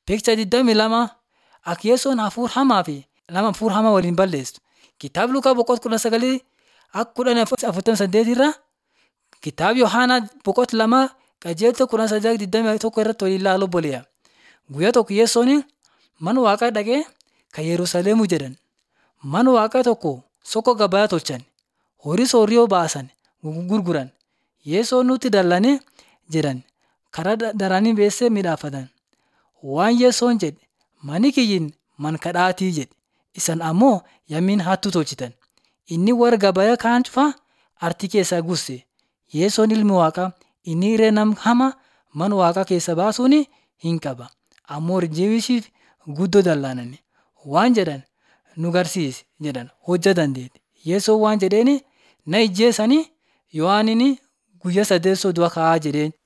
Picture 22 akka Yesuun hafuura hamaa fi nama hafuura hamaa waliin balleessu. Kitaaba Lukaa boqonnaa 19 akka 48 irraa kitaaba Yohaanaa boqonnaa 2 qajeelcha 1921 irratti waliin ilaaluu boleera. Guyyaa tokko Yesuun mana Waaqaa dhaqee kan Yerusaalemuu jedhan. Mana Waaqaa tokko soko gabaa tolchan. Horii soorriyoo baasan gurguran. Yesuun nutti dallane jedhan karaa daranii beessee midhaafatan. Waan Yesuun jedhe mani kiyyin man kadhaatii jedhe. Isan ammoo yammiin hattuu tolchitan. Inni warra gabaa kaan cufaa artii keessaa guusse. Yesuun ilmi Waaqaa inni irree nama hamaa mana Waaqaa keessa baasuun hin qaba. Ammoo Jewishiif guddoo dallaanani. Waan jedhan nu garsiisi jedhan hojjetan deete. Yesuun waan jedheeni na ijjeessanii Yohaanini guyyaa 3 du'a ka'aa jedheen.